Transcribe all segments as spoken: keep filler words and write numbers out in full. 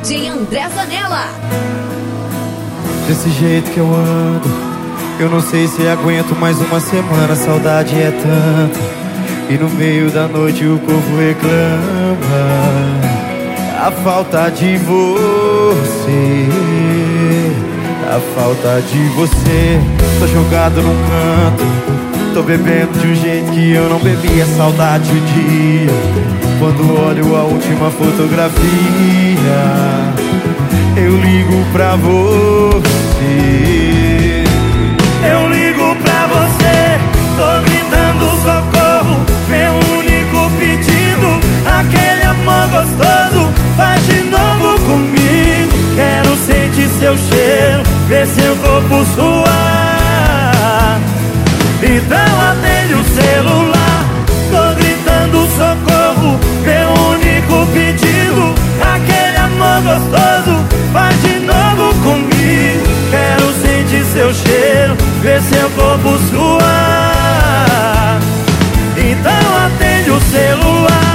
J André Zanella. Desse jeito que eu ando, eu não sei se aguento mais uma semana. A saudade é tanta, e no meio da noite o corpo reclama a falta de você, a falta de você. Tô jogado num canto, tô bebendo de um jeito que eu não bebia. Saudade o dia quando olho a última fotografia. Eu ligo pra você, eu ligo pra você, tô gritando socorro. Meu único pedido, aquele amor gostoso, faz de novo comigo. Quero sentir seu cheiro, ver seu corpo suar. Então atende o celular, tô gritando socorro. Meu único pedido, aquele amor gostoso, faz de novo comigo. Quero sentir seu cheiro, ver seu corpo suar. Então atende o celular.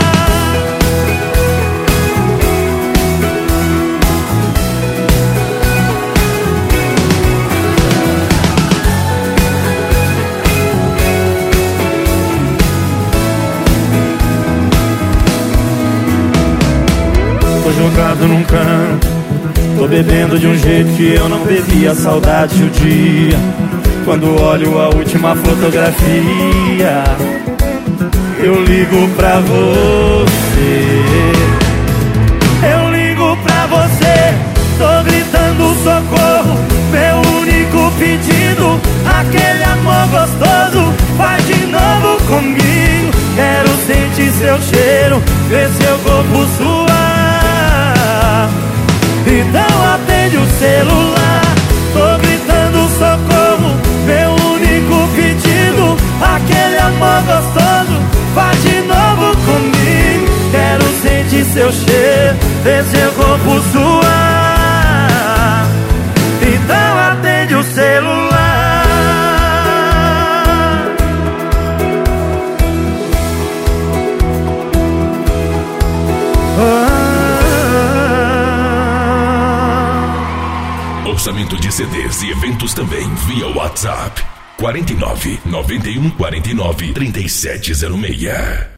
Tô jogado num canto, tô bebendo de um jeito que eu não bebia. Saudade o dia quando olho a última fotografia. Eu ligo pra você, eu ligo pra você, tô gritando socorro. Meu único pedido, aquele amor gostoso, faz de novo comigo. Quero sentir seu cheiro, ver seu corpo suar. Então atende o celular, tô gritando socorro. Meu único pedido, aquele amor gostoso, faz de novo comigo. Quero sentir seu cheiro, ver seu corpo suar. Então atende o celular. Orçamento de C Ds e eventos também via WhatsApp. quarenta e nove, noventa e um, quarenta e nove, trinta e sete zero seis.